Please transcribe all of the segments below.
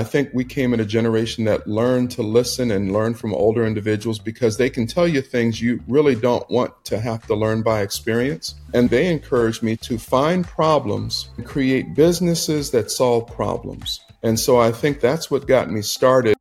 I think we came in a generation that learned to listen and learn from older individuals because they can tell you things you really don't want to have to learn by experience. And they encouraged me to find problems and create businesses that solve problems. And so I think that's what got me started.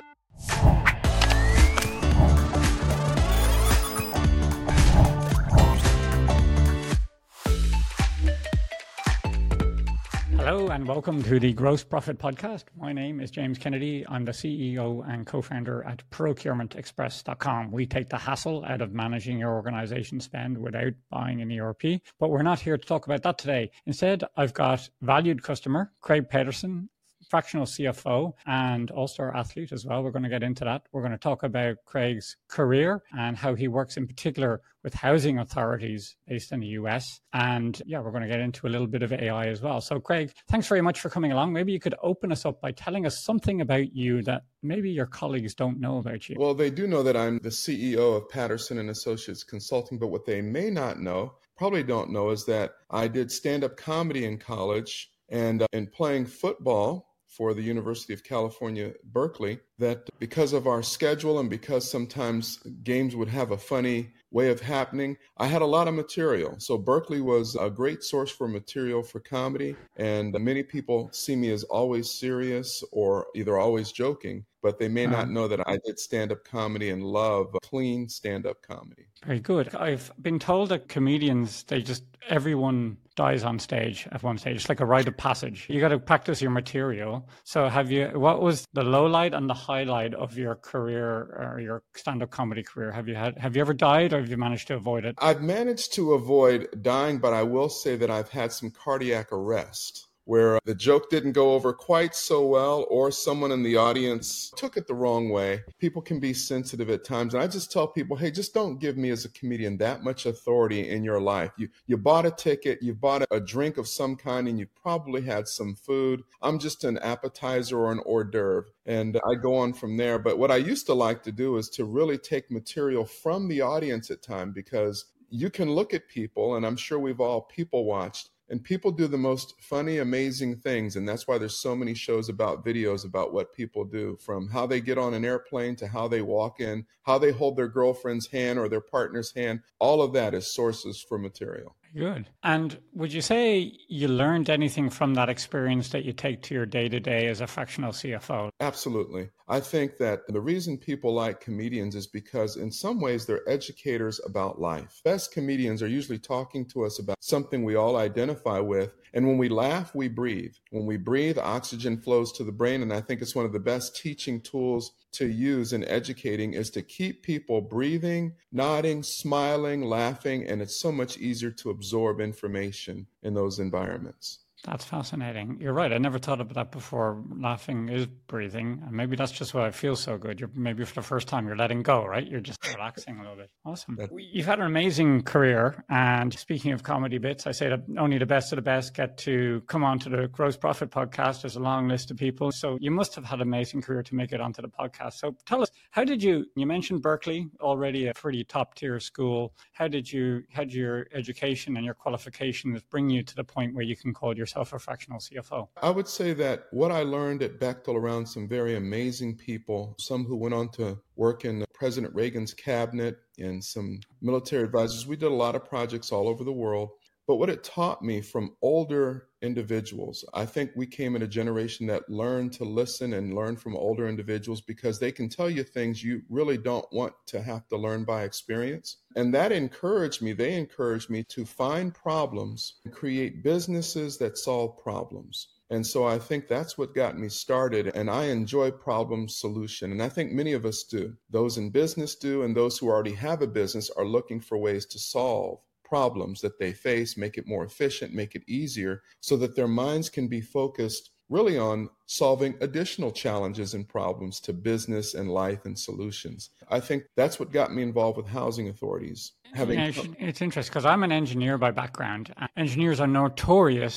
Hello and welcome to the Gross Profit Podcast. My name is James Kennedy. I'm the CEO and co-founder at ProcurementExpress.com. We take the hassle out of managing your organization spend without buying an ERP, but we're not here to talk about that today. Instead, I've got valued customer, Craig Pedersen, fractional CFO and all-star athlete as well. We're going to get into that. We're going to talk about Craig's career and how he works in particular with housing authorities based in the US. And yeah, we're going to get into a little bit of AI as well. So Craig, thanks very much for coming along. Maybe you could open us up by telling us something about you that maybe your colleagues don't know about you. Well, they do know that I'm the CEO of Patterson and Associates Consulting, but what they may not know, probably don't know, is that I did stand-up comedy in college and in playing football for the University of California, Berkeley, that because of our schedule and because sometimes games would have a funny way of happening, I had a lot of material. So Berkeley was a great source for material for comedy. And many people see me as always serious or either always joking, but they may not know that I did stand-up comedy and love clean stand-up comedy. Very good. I've been told that comedians, everyone dies on stage at one stage. It's like a rite of passage. You got to practice your material. So what was the low light and the highlight of your career or your stand-up comedy career? Have you ever died or have you managed to avoid it? I've managed to avoid dying, but I will say that I've had some cardiac arrest where the joke didn't go over quite so well or someone in the audience took it the wrong way. People can be sensitive at times. And I just tell people, hey, just don't give me as a comedian that much authority in your life. You bought a ticket, you bought a drink of some kind, and you probably had some food. I'm just an appetizer or an hors d'oeuvre. And I go on from there. But what I used to like to do is to really take material from the audience at times, because you can look at people, and I'm sure we've all people watched, and people do the most funny, amazing things. And that's why there's so many shows about videos about what people do, from how they get on an airplane to how they walk in, how they hold their girlfriend's hand or their partner's hand. All of that is sources for material. Good. And would you say you learned anything from that experience that you take to your day-to-day as a fractional CFO? Absolutely. I think that the reason people like comedians is because in some ways they're educators about life. Best comedians are usually talking to us about something we all identify with. And when we laugh, we breathe. When we breathe, oxygen flows to the brain. And I think it's one of the best teaching tools to use in educating is to keep people breathing, nodding, smiling, laughing. And it's so much easier to absorb information in those environments. That's fascinating. You're right. I never thought about that before. Laughing is breathing. And maybe that's just why I feel so good. Maybe for the first time, you're letting go, right? You're just relaxing a little bit. Awesome. You've had an amazing career. And speaking of comedy bits, I say that only the best of the best get to come onto the Gross Profit Podcast. There's a long list of people. So you must have had an amazing career to make it onto the podcast. So tell us, you mentioned Berkeley, already a pretty top tier school. How did your education and your qualifications bring you to the point where you can call yourself a fractional CFO? I would say that what I learned at Bechtel around some very amazing people, some who went on to work in President Reagan's cabinet and some military advisors, we did a lot of projects all over the world. But what it taught me from older individuals, I think we came in a generation that learned to listen and learn from older individuals because they can tell you things you really don't want to have to learn by experience. And that encouraged me. They encouraged me to find problems and create businesses that solve problems. And so I think that's what got me started. And I enjoy problem solution. And I think many of us do. Those in business do, and those who already have a business are looking for ways to solve problems that they face, make it more efficient, make it easier, so that their minds can be focused really on solving additional challenges and problems to business and life and solutions. I think that's what got me involved with housing authorities. It's interesting because I'm an engineer by background. Engineers are notorious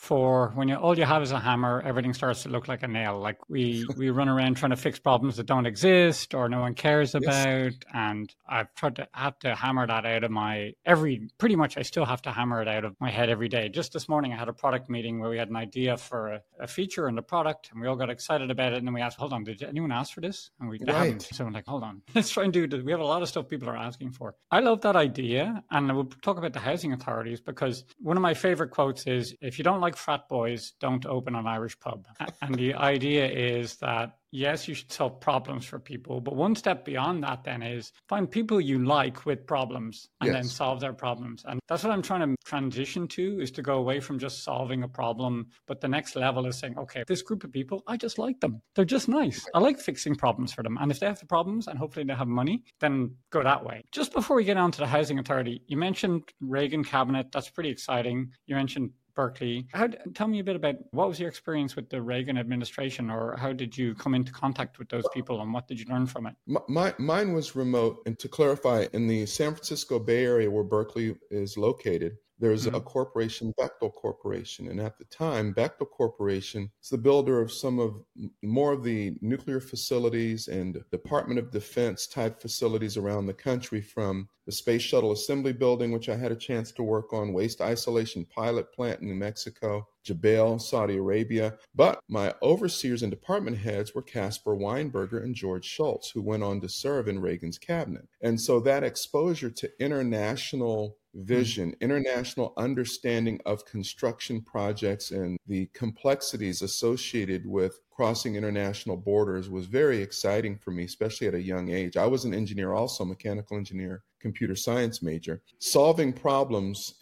for when all you have is a hammer, everything starts to look like a nail. Like we run around trying to fix problems that don't exist or no one cares about. And I've had to hammer that out of pretty much I still have to hammer it out of my head every day. Just this morning, I had a product meeting where we had an idea for a feature in the product and we all got excited about it. And then we asked, hold on, did anyone ask for this? And they haven't. So I'm like, hold on, let's try and do this. We have a lot of stuff people are asking for. I love that idea. And I will talk about the housing authorities because one of my favorite quotes is, if you don't like frat boys, don't open an Irish pub. And the idea is that yes, you should solve problems for people. But one step beyond that then is find people you like with problems and then solve their problems. And that's what I'm trying to transition to, is to go away from just solving a problem. But the next level is saying, okay, this group of people, I just like them. They're just nice. I like fixing problems for them. And if they have the problems and hopefully they have money, then go that way. Just before we get on to the housing authority, you mentioned Reagan cabinet. That's pretty exciting. You mentioned Berkeley. Tell me a bit about what was your experience with the Reagan administration, or how did you come into contact with those people and what did you learn from it? Mine was remote. And to clarify, in the San Francisco Bay Area where Berkeley is located, there's a corporation, Bechtel Corporation. And at the time, Bechtel Corporation is the builder of more of the nuclear facilities and Department of Defense type facilities around the country, from the Space Shuttle Assembly Building, which I had a chance to work on, waste isolation pilot plant in New Mexico, Jubail, Saudi Arabia. But my overseers and department heads were Caspar Weinberger and George Shultz, who went on to serve in Reagan's cabinet. And so that exposure to international vision, international understanding of construction projects and the complexities associated with crossing international borders was very exciting for me, especially at a young age. I was an engineer also, mechanical engineer, computer science major. Solving problems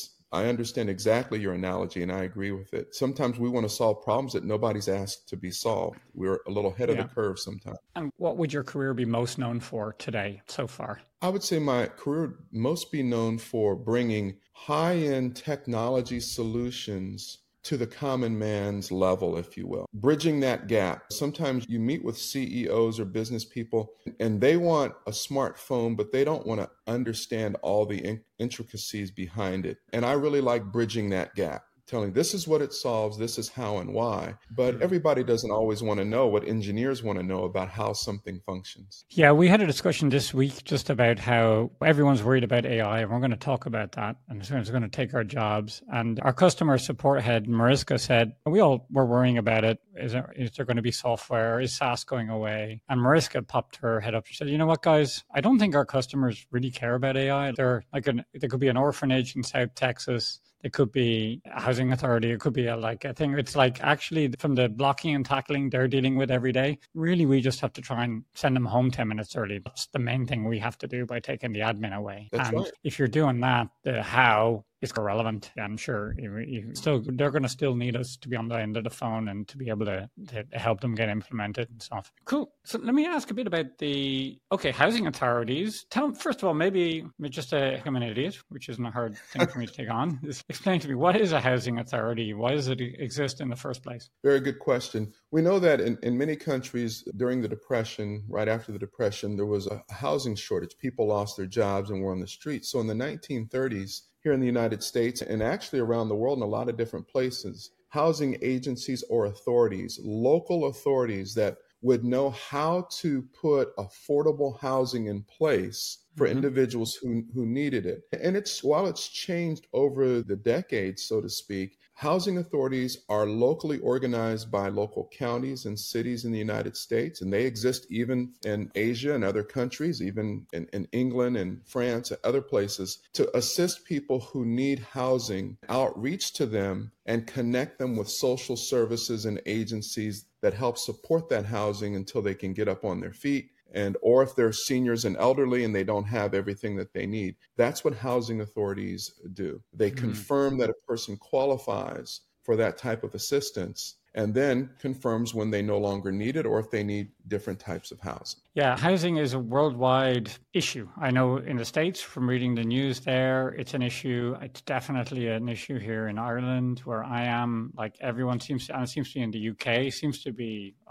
I understand exactly your analogy, and I agree with it. Sometimes we want to solve problems that nobody's asked to be solved. We're a little ahead of the curve sometimes. And what would your career be most known for today so far? I would say my career would most be known for bringing high-end technology solutions to the common man's level, if you will, bridging that gap. Sometimes you meet with CEOs or business people and they want a smartphone, but they don't want to understand all the intricacies behind it. And I really like bridging that gap, telling this is what it solves, this is how and why. But everybody doesn't always want to know what engineers want to know about how something functions. Yeah, we had a discussion this week just about how everyone's worried about AI, and we're going to talk about that, and it's going to take our jobs. And our customer support head, Mariska, said, we all were worrying about it. Is there going to be software? Is SaaS going away? And Mariska popped her head up. She said, you know what, guys? I don't think our customers really care about AI. There could be an orphanage in South Texas. It could be a housing authority. It could be a thing. It's like actually from the blocking and tackling they're dealing with every day. Really, we just have to try and send them home 10 minutes early. That's the main thing we have to do by taking the admin away. That's and right. If you're doing that, the how is irrelevant. I'm sure they're going to still need us to be on the end of the phone and to be able to help them get implemented and stuff. Cool. So let me ask a bit about housing authorities. First of all, maybe just I'm an idiot, which isn't a hard thing for me to take on. Just explain to me, what is a housing authority? Why does it exist in the first place? Very good question. We know that in many countries during the Depression, right after the Depression, there was a housing shortage. People lost their jobs and were on the streets. So in the 1930s, here in the United States and actually around the world in a lot of different places, housing agencies or authorities, local authorities that would know how to put affordable housing in place for individuals who needed it. And while it's changed over the decades, so to speak, housing authorities are locally organized by local counties and cities in the United States, and they exist even in Asia and other countries, even in England and France and other places, to assist people who need housing, outreach to them, and connect them with social services and agencies that help support that housing until they can get up on their feet. Or if they're seniors and elderly and they don't have everything that they need. That's what housing authorities do. They confirm that a person qualifies for that type of assistance and then confirms when they no longer need it or if they need different types of housing. Yeah, housing is a worldwide issue. I know in the States, from reading the news there, it's an issue. It's definitely an issue here in Ireland, where I am. Like everyone seems to be in the UK, seems to be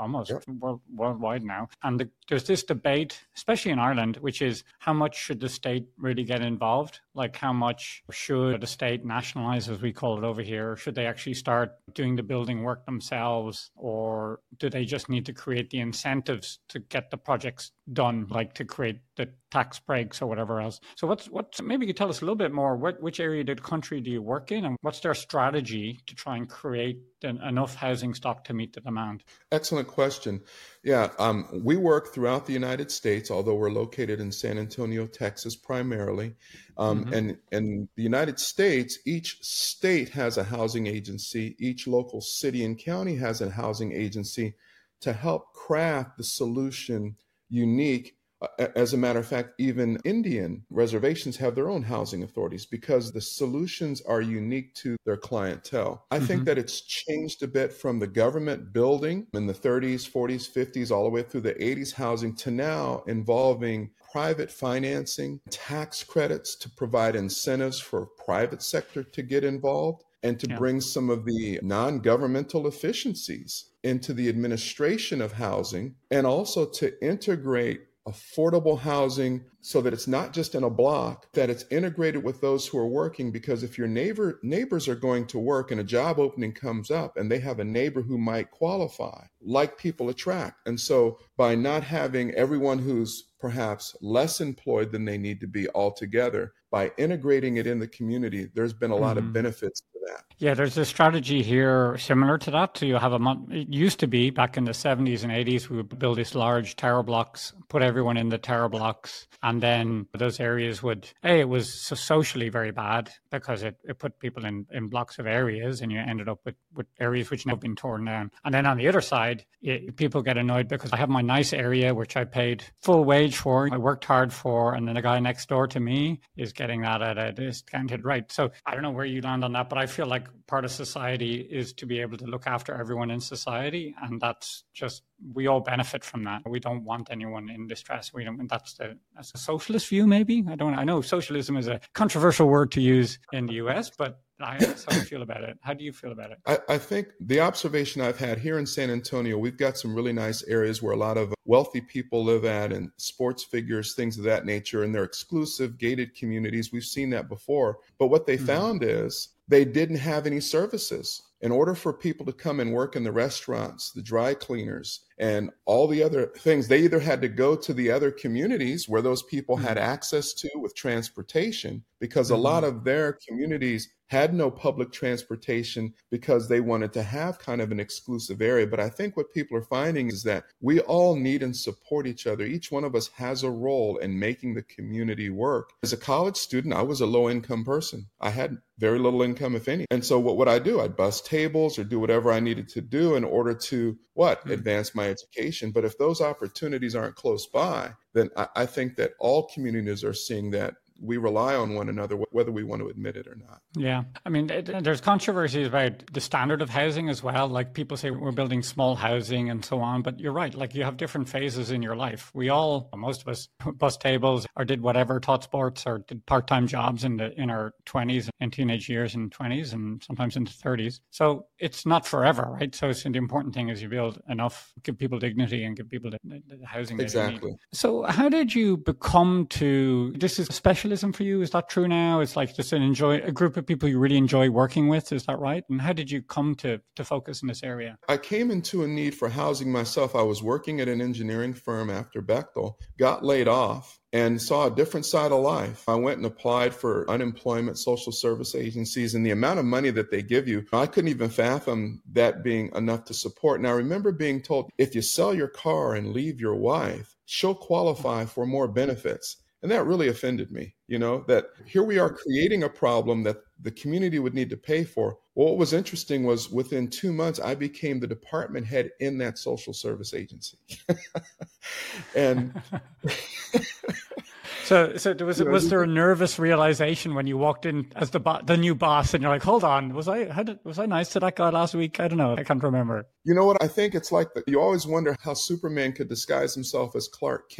almost Yep. worldwide now. And there's this debate, especially in Ireland, which is how much should the state really get involved? Like how much should the state nationalize, as we call it over here? Should they actually start doing the building work themselves? Or do they just need to create the incentives to get the projects done, like to create the tax breaks or whatever else? So what's maybe you could tell us a little bit more, which area of the country do you work in, and what's their strategy to try and create enough housing stock to meet the demand? Excellent question. Yeah, we work throughout the United States, although we're located in San Antonio, Texas, primarily. And in the United States, each state has a housing agency. Each local city and county has a housing agency to help craft the solution unique. As a matter of fact, even Indian reservations have their own housing authorities because the solutions are unique to their clientele. I think that it's changed a bit from the government building in the 30s, 40s, 50s, all the way through the 80s housing to now involving private financing, tax credits to provide incentives for private sector to get involved and to bring some of the non-governmental efficiencies into the administration of housing, and also to integrate affordable housing so that it's not just in a block, that it's integrated with those who are working. Because if your neighbors are going to work and a job opening comes up and they have a neighbor who might qualify, like people attract. And so by not having everyone who's perhaps less employed than they need to be altogether, by integrating it in the community, there's been a lot of benefits to that. Yeah, there's a strategy here similar to that. So you have it used to be back in the 70s and 80s, we would build these large tower blocks, put everyone in the tower blocks. And then those areas it was socially very bad because it put people in blocks of areas and you ended up with areas which now have been torn down. And then on the other side, people get annoyed because I have my nice area, which I paid full wage for, I worked hard for, and then the guy next door to me is getting that at a discounted rate. So I don't know where you land on that, but I feel like part of society is to be able to look after everyone in society. And that's just, we all benefit from that. We don't want anyone in distress. That's a socialist view, maybe. I know socialism is a controversial word to use in the US, but that's how I feel about it. How do you feel about it? I think the observation I've had here in San Antonio, we've got some really nice areas where a lot of wealthy people live at and sports figures, things of that nature, and they're exclusive gated communities. We've seen that before. But what they found is they didn't have any services. In order for people to come and work in the restaurants, the dry cleaners, and all the other things, they either had to go to the other communities where those people had access to with transportation, because a lot of their communities had no public transportation because they wanted to have kind of an exclusive area. But I think what people are finding is that we all need and support each other. Each one of us has a role in making the community work. As a college student, I was a low-income person. I had very little income, if any. And so what would I do? I'd bus tables or do whatever I needed to do in order to, advance my education. But if those opportunities aren't close by, then I think that all communities are seeing that we rely on one another, whether we want to admit it or not. Yeah. I mean, there's controversies about the standard of housing as well. Like people say we're building small housing and so on, but you're right. Like you have different phases in your life. Most of us bus tables or did whatever, taught sports or did part-time jobs in our 20s and teenage years and 20s and sometimes into 30s. So it's not forever, right? So the important thing is you build enough, give people dignity and give people the housing exactly. they need. So how did you become this is specialism for you? Is that true now? It's like just a group of people you really enjoy working with. Is that right? And how did you come to focus in this area? I came into a need for housing myself. I was working at an engineering firm after Bechtel, got laid off, and saw a different side of life. I went and applied for unemployment social service agencies, and the amount of money that they give you, I couldn't even fathom that being enough to support. And I remember being told, if you sell your car and leave your wife, she'll qualify for more benefits. And that really offended me, that here we are creating a problem that the community would need to pay for. Well, what was interesting was within 2 months, I became the department head in that social service agency. And So was there a nervous realization when you walked in as the new boss and you're like, hold on, was I nice to that guy last week? I don't know. I can't remember. You know what? I think it's like you always wonder how Superman could disguise himself as Clark Kent.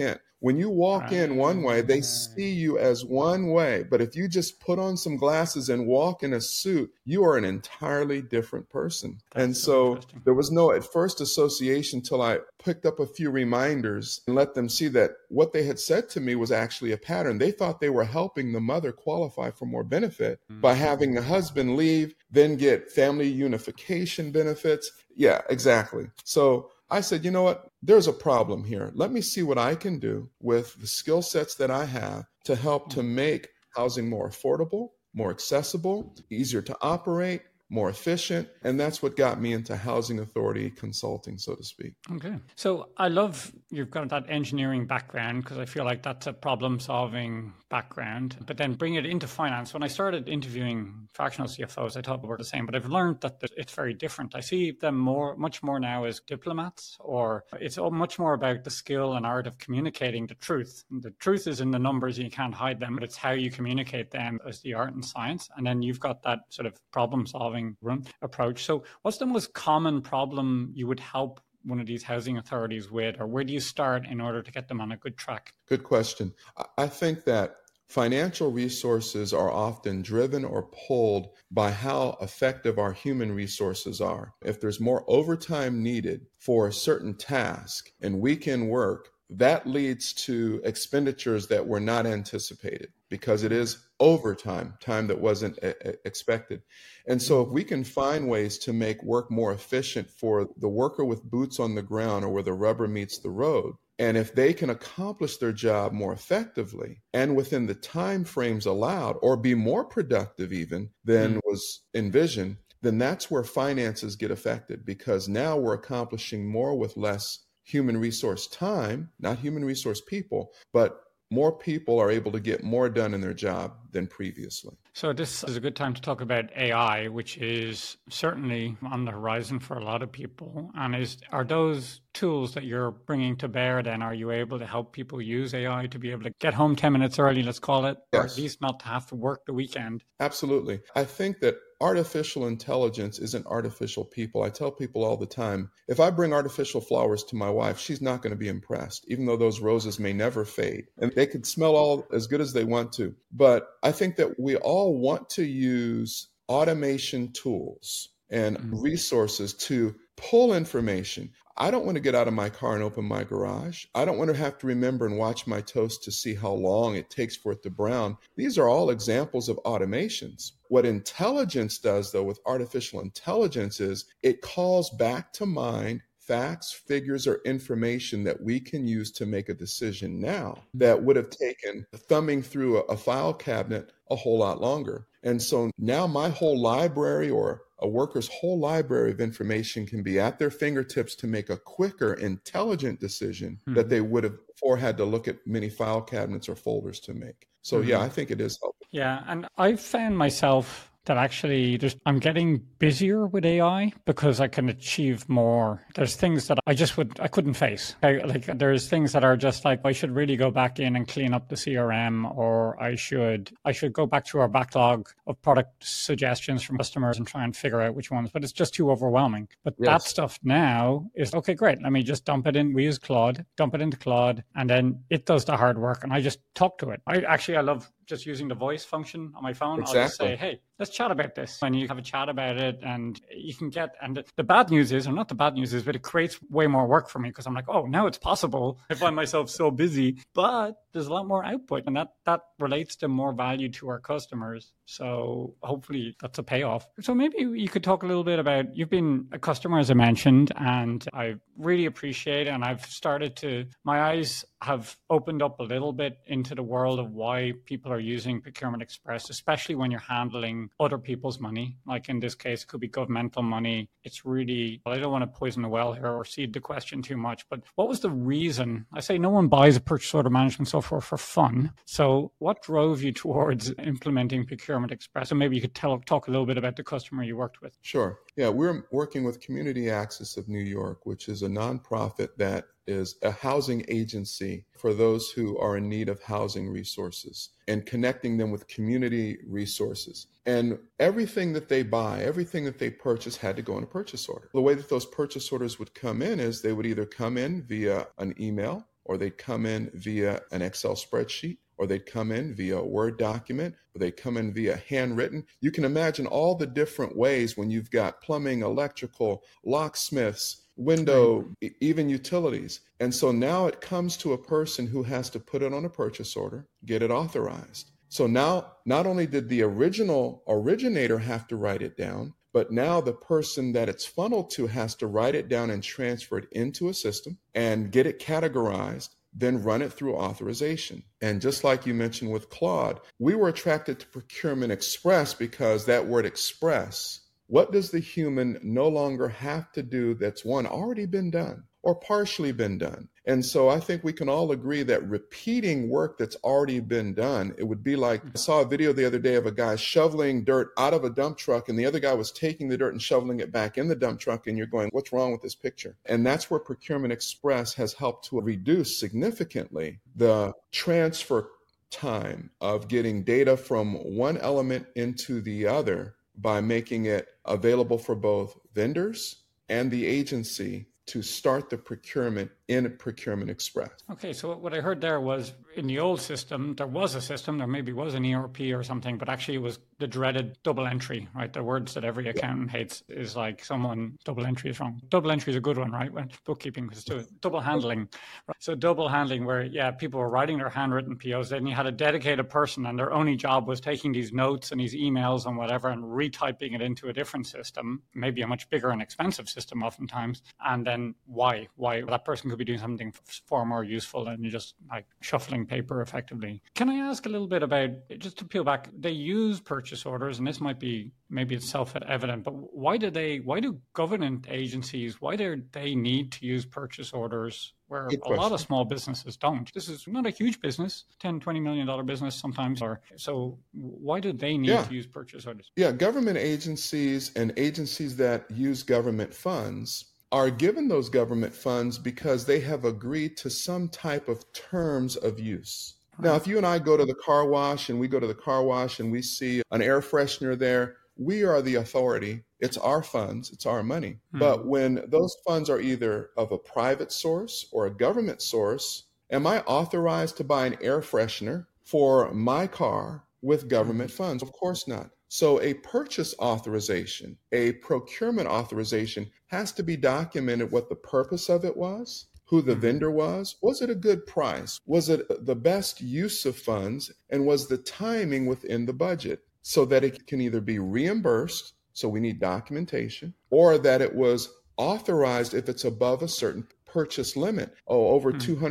When you walk in one way, they see you as one way. But if you just put on some glasses and walk in a suit, you are an entirely different person. And so there was no at first association till I picked up a few reminders and let them see that what they had said to me was actually a pattern. They thought they were helping the mother qualify for more benefit by having the husband leave, then get family unification benefits. Yeah, exactly. So I said, you know what? There's a problem here. Let me see what I can do with the skill sets that I have to help to make housing more affordable, more accessible, easier to operate, more efficient. And that's what got me into housing authority consulting, so to speak. Okay. So I love you've got that engineering background because I feel like that's a problem solving background, but then bring it into finance. When I started interviewing fractional CFOs, I thought we were the same, but I've learned that it's very different. I see them much more now as diplomats, or it's much more about the skill and art of communicating the truth. The truth is in the numbers, and you can't hide them, but it's how you communicate them as the art and science. And then you've got that sort of problem solving approach. So what's the most common problem you would help one of these housing authorities with, or where do you start in order to get them on a good track? Good question. I think that financial resources are often driven or pulled by how effective our human resources are. If there's more overtime needed for a certain task and weekend work, that leads to expenditures that were not anticipated because it is overtime, time that wasn't expected. And so if we can find ways to make work more efficient for the worker with boots on the ground or where the rubber meets the road, and if they can accomplish their job more effectively and within the time frames allowed or be more productive even than was envisioned, then that's where finances get affected because now we're accomplishing more with less human resource time, not human resource people, but more people are able to get more done in their job than previously. So this is a good time to talk about AI, which is certainly on the horizon for a lot of people. And are those tools that you're bringing to bear then, are you able to help people use AI to be able to get home 10 minutes early, let's call it, or at least not to have to work the weekend? Absolutely. I think that artificial intelligence isn't artificial people. I tell people all the time, if I bring artificial flowers to my wife, she's not going to be impressed, even though those roses may never fade. And they could smell all as good as they want to. But I think that we all want to use automation tools and resources to pull information. I don't want to get out of my car and open my garage. I don't want to have to remember and watch my toast to see how long it takes for it to brown. These are all examples of automations. What intelligence does, though, with artificial intelligence is it calls back to mind facts, figures, or information that we can use to make a decision now that would have taken thumbing through a file cabinet a whole lot longer. And so now my whole library or a worker's whole library of information can be at their fingertips to make a quicker, intelligent decision that they would have before had to look at many file cabinets or folders to make. So yeah, I think it is helpful. Yeah, and I've found myself that actually I'm getting busier with AI because I can achieve more. There's things that I couldn't face. There's things that are just like, I should really go back in and clean up the CRM, or I should go back to our backlog of product suggestions from customers and try and figure out which ones, but it's just too overwhelming. But that stuff now is, okay, great. Let me just dump it in. We use Claude, dump it into Claude, and then it does the hard work and I just talk to it. I love just using the voice function on my phone. Exactly. I'll just say, hey, let's chat about this. And you have a chat about it and you can and the bad news is, or not the bad news is, but it creates way more work for me because I'm like, oh, now it's possible. I find myself so busy, but there's a lot more output and that relates to more value to our customers. So hopefully that's a payoff. So maybe you could talk a little bit about, you've been a customer, as I mentioned, and I really appreciate it. And my eyes have opened up a little bit into the world of why people are using Procurement Express, especially when you're handling other people's money. Like in this case, it could be governmental money. It's really, I don't want to poison the well here or seed the question too much, but what was the reason? I say no one buys a purchase order management software for fun. So what drove you towards implementing Procurement Express? And maybe you could talk a little bit about the customer you worked with. Sure. Yeah, we're working with Community Access of New York, which is a nonprofit that is a housing agency for those who are in need of housing resources and connecting them with community resources. And everything that they buy, everything that they purchase had to go in a purchase order. The way that those purchase orders would come in is they would either come in via an email or they'd come in via an Excel spreadsheet, or they'd come in via a Word document, or they'd come in via handwritten. You can imagine all the different ways when you've got plumbing, electrical, locksmiths, window, even utilities. And so now it comes to a person who has to put it on a purchase order, get it authorized. So now, not only did the original originator have to write it down, but now the person that it's funneled to has to write it down and transfer it into a system and get it categorized, then run it through authorization. And just like you mentioned with Claude, we were attracted to Procurement Express because that word express, what does the human no longer have to do that's one, already been done or partially been done? And so I think we can all agree that repeating work that's already been done, it would be like, I saw a video the other day of a guy shoveling dirt out of a dump truck, and the other guy was taking the dirt and shoveling it back in the dump truck, and you're going, what's wrong with this picture? And that's where Procurement Express has helped to reduce significantly the transfer time of getting data from one element into the other by making it available for both vendors and the agency to start the procurement in Procurement Express. Okay, so what I heard there was in the old system, there was a system, there maybe was an ERP or something, but actually it was the dreaded double entry, right? The words that every accountant hates is like someone, double entry is wrong. Double entry is a good one, right? When bookkeeping was to double handling. Right? So double handling where, people were writing their handwritten POs, then you had a dedicated person and their only job was taking these notes and these emails and whatever and retyping it into a different system, maybe a much bigger and expensive system oftentimes. And then why that person could be doing something far more useful than just like shuffling paper effectively. Can I ask a little bit about, just to peel back, they use purchase orders, and this might be, maybe it's self-evident, but why do government agencies, why do they need to use purchase orders where a lot of small businesses don't? This is not a huge business, $10, $20 million business sometimes. So why do they need to use purchase orders? Yeah, government agencies and agencies that use government funds are given those government funds because they have agreed to some type of terms of use. Now, if you and I go to the car wash and we go to the car wash and we see an air freshener there, we are the authority. It's our funds. It's our money. But when those funds are either of a private source or a government source, am I authorized to buy an air freshener for my car with government funds? Of course not. So a purchase authorization, a procurement authorization has to be documented what the purpose of it was, who the vendor was it a good price? Was it the best use of funds? And was the timing within the budget so that it can either be reimbursed, so we need documentation, or that it was authorized if it's above a certain purchase limit. Over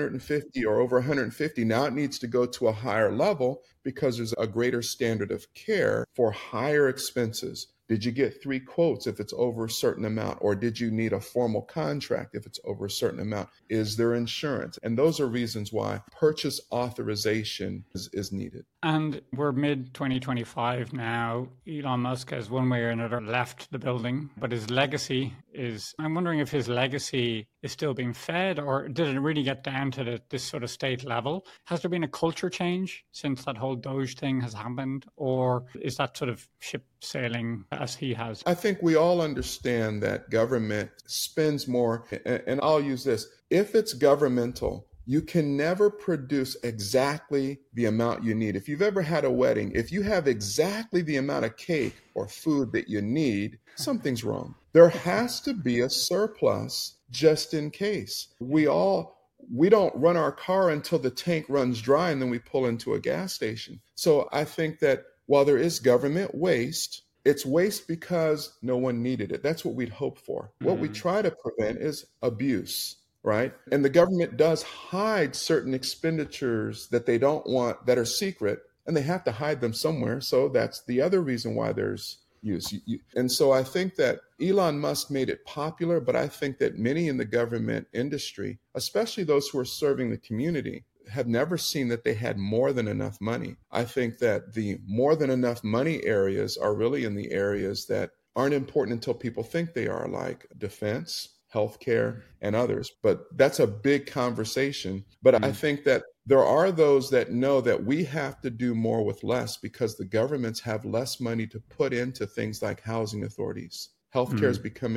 250 or over 150. Now it needs to go to a higher level because there's a greater standard of care for higher expenses. Did you get 3 quotes if it's over a certain amount? Or did you need a formal contract if it's over a certain amount? Is there insurance? And those are reasons why purchase authorization is needed. And we're mid-2025 now. Elon Musk has one way or another left the building, but his legacy is, I'm wondering if his legacy is still being fed, or did it really get down to this sort of state level? Has there been a culture change since that whole Doge thing has happened, or is that sort of ship sailing as he has? I think we all understand that government spends more, and I'll use this. If it's governmental, you can never produce exactly the amount you need. If you've ever had a wedding, if you have exactly the amount of cake or food that you need, something's wrong. There has to be a surplus just in case. We don't run our car until the tank runs dry and then we pull into a gas station. So I think that while there is government waste, it's waste because no one needed it. That's what we'd hope for. What we try to prevent is abuse. Right? And the government does hide certain expenditures that they don't want, that are secret, and they have to hide them somewhere. So that's the other reason why there's use. And so I think that Elon Musk made it popular, but I think that many in the government industry, especially those who are serving the community, have never seen that they had more than enough money. I think that the more than enough money areas are really in the areas that aren't important until people think they are, like defense, healthcare, and others. But that's a big conversation. But I think that there are those that know that we have to do more with less because the governments have less money to put into things like housing authorities. Healthcare is becoming more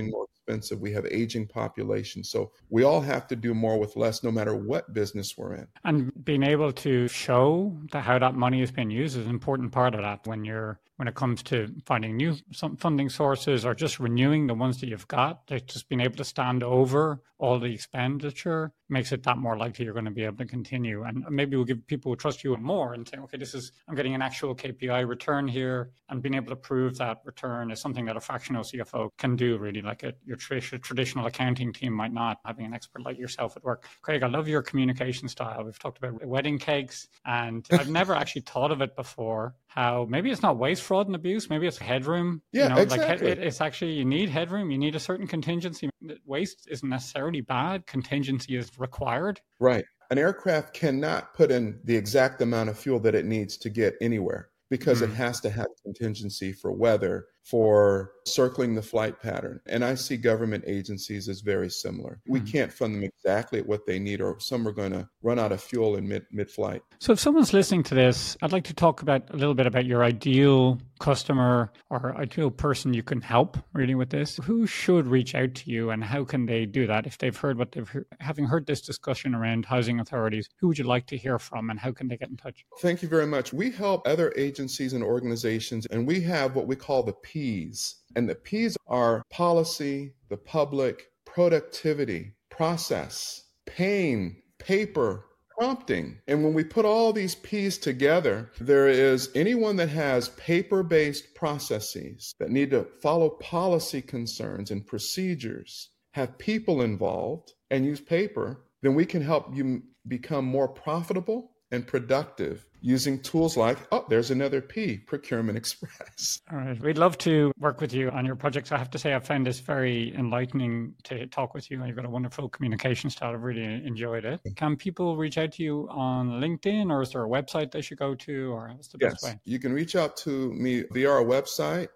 expensive. We have aging population. So we all have to do more with less, no matter what business we're in. And being able to show how that money is being used is an important part of that when it comes to finding new funding sources or just renewing the ones that you've got. Like just being able to stand over all the expenditure makes it that more likely you're going to be able to continue. And maybe we'll give people who trust you more and say, okay, I'm getting an actual KPI return here, and being able to prove that return is something that a fractional CFO can do, really, like your traditional accounting team might not, having an expert like yourself at work. Craig, I love your communication style. We've talked about wedding cakes, and I've never actually thought of it before, how maybe it's not waste, fraud, and abuse. Maybe it's headroom. Yeah, exactly. Like it's actually, you need headroom. You need a certain contingency. Waste isn't necessarily bad. Contingency is required. Right. An aircraft cannot put in the exact amount of fuel that it needs to get anywhere, because it has to have contingency for weather, for circling the flight pattern. And I see government agencies as very similar. We can't fund them exactly at what they need, or some are going to run out of fuel in mid-flight. So if someone's listening to this, I'd like to talk a little bit about your ideal customer or ideal person you can help really with this. Who should reach out to you, and how can they do that? If they've heard having heard this discussion around housing authorities, who would you like to hear from, and how can they get in touch? Thank you very much. We help other agencies and organizations, and we have what we call the P's. And the P's are policy, the public, productivity, process, pain, paper, prompting. And when we put all these P's together, there is anyone that has paper-based processes that need to follow policy concerns and procedures, have people involved, and use paper, then we can help you become more profitable and productive using tools like, there's another P, Procurement Express. All right. We'd love to work with you on your projects. I have to say, I've found this very enlightening to talk with you. You've got a wonderful communication style. I've really enjoyed it. Can people reach out to you on LinkedIn, or is there a website they should go to, or what's the best way? You can reach out to me via our website,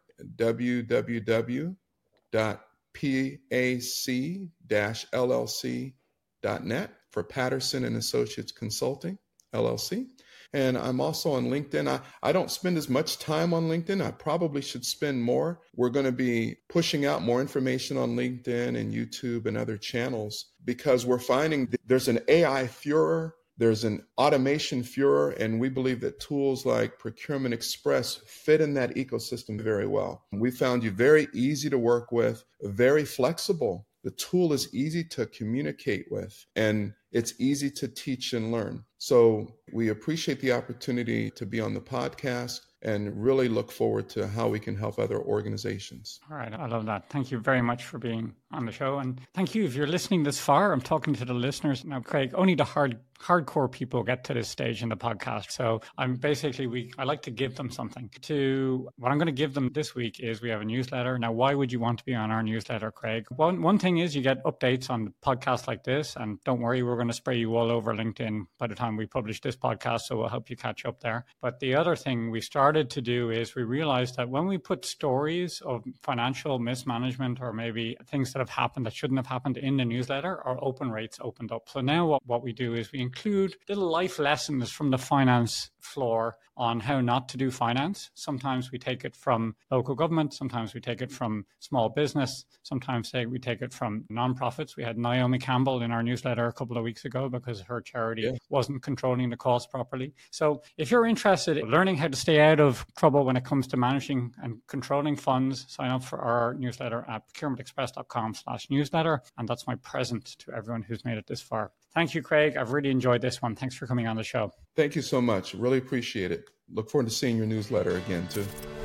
www.pac-llc.net for Patterson and Associates Consulting, LLC. And I'm also on LinkedIn. I don't spend as much time on LinkedIn. I probably should spend more. We're going to be pushing out more information on LinkedIn and YouTube and other channels, because we're finding there's an AI furor, there's an automation furor, and we believe that tools like Procurement Express fit in that ecosystem very well. We found you very easy to work with, very flexible. The tool is easy to communicate with, and it's easy to teach and learn. So we appreciate the opportunity to be on the podcast and really look forward to how we can help other organizations. All right. I love that. Thank you very much for being on the show. And thank you. If you're listening this far, I'm talking to the listeners now, Craig. Only the hardcore people get to this stage in the podcast. So I like to give them something. What I'm going to give them this week is we have a newsletter. Now, why would you want to be on our newsletter, Craig? One thing is you get updates on podcasts like this. And don't worry, we're going to spray you all over LinkedIn by the time we publish this podcast. So we'll help you catch up there. But the other thing we started to do is we realized that when we put stories of financial mismanagement or maybe things that have happened that shouldn't have happened in the newsletter, our open rates opened up. So now what we do is we include little life lessons from the finance floor on how not to do finance. Sometimes we take it from local government. Sometimes we take it from small business. Sometimes we take it from nonprofits. We had Naomi Campbell in our newsletter a couple of weeks ago because her charity wasn't controlling the cost properly. So if you're interested in learning how to stay out of trouble when it comes to managing and controlling funds, sign up for our newsletter at procurementexpress.com/newsletter. And that's my present to everyone who's made it this far. Thank you, Craig. I've really enjoyed this one. Thanks for coming on the show. Thank you so much. Really appreciate it. Look forward to seeing your newsletter again, too.